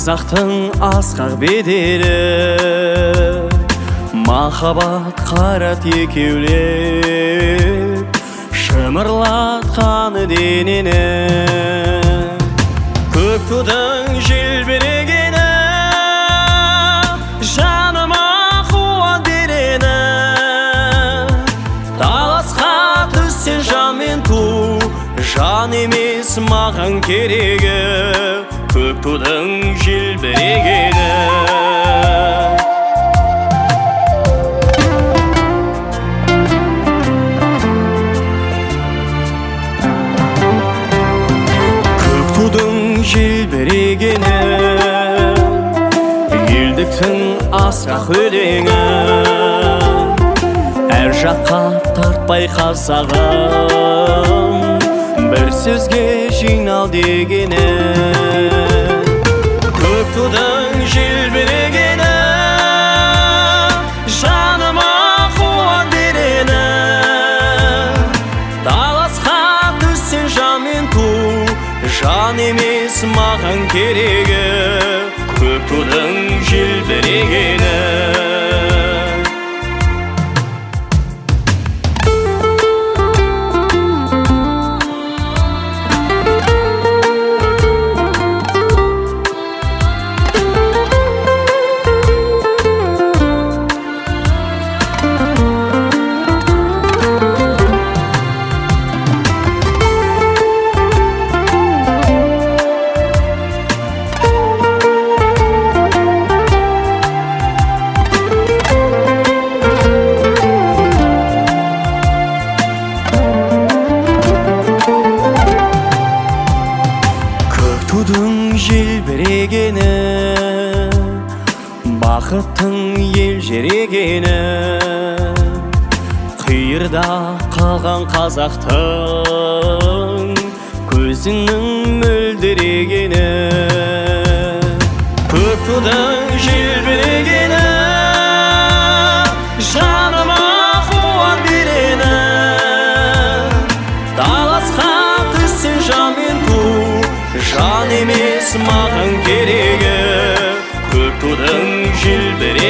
Қазақтың асқақ бедері, махаббат қарат екеулеп, шымырлатқан денені. Көк тудың желбірегені, жаныма қуат берені. Таласқа түссең жанмен ту, жан емес маған керегі. Көк тудың желбірегені. Көк тудың желбірегені, елдіктің асқақ өлеңі. Әр жаққа тартпай қазағым, бір сөзге жинал дегені. Көк тудың желбірегені, жаныма қуат берені. Таласқа түссең жанмен ту, жан емес маған керегі. Көк тудың желбірегені. Тудың желбірегені, бақыттың ел жерегені. Қиырда қалған қазақтың, көзіңнің мөлдірегені. Көк тудың желбірегені, жаныма қуат берені. Таласқа түссең жанмен ту, жан емес маған керегі. Көк тудың желбірегені.